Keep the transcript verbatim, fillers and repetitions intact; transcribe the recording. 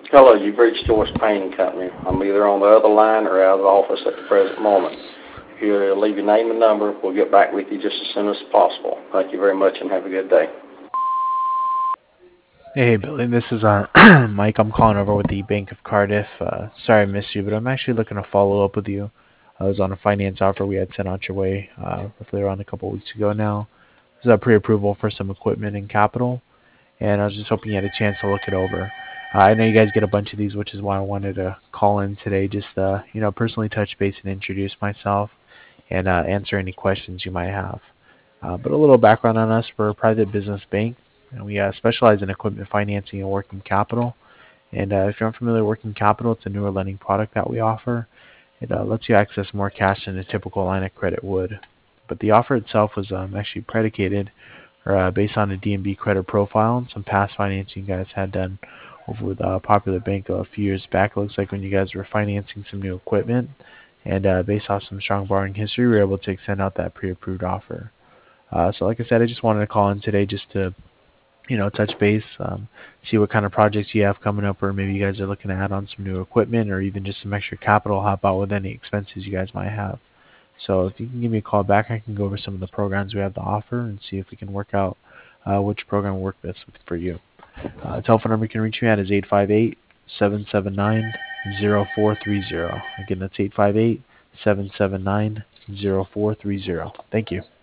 Hello, you've reached Joyce Painting Company. I'm either on the other line or out of the office at the present moment. If you leave your name and number, we'll get back with you just as soon as possible. Thank you very much and have a good day. Hey Billy, this is uh, Mike. I'm calling over with the Bank of Cardiff. Uh, sorry I missed you, but I'm actually looking to follow up with you. I was on a finance offer we had sent out your way uh, roughly around a couple of weeks ago now. This is a pre-approval for some equipment and capital, and I was just hoping you had a chance to look it over. Uh, I know you guys get a bunch of these, which is why I wanted to call in today, just uh, you know, personally touch base and introduce myself and uh, answer any questions you might have. Uh, but a little background on us: we're a private business bank, and we uh, specialize in equipment financing and working capital. And uh, if you're unfamiliar with working capital, it's a newer lending product that we offer. It uh, lets you access more cash than a typical line of credit would. But the offer itself was um, actually predicated or uh, based on a D and B credit profile and some past financing you guys had done over with a popular bank a few years back. It looks like when you guys were financing some new equipment, and uh, based off some strong borrowing history, we were able to extend out that pre-approved offer. Uh, so, like I said, I just wanted to call in today just to you know, touch base, um, see what kind of projects you have coming up, or maybe you guys are looking to add on some new equipment or even just some extra capital, help out with any expenses you guys might have. So if you can give me a call back, I can go over some of the programs we have to offer and see if we can work out uh, which program will work best for you. Uh, the telephone number you can reach me at is eight five eight, seven seven nine, zero four three zero. Again, that's eight five eight, seven seven nine, zero four three zero. Thank you.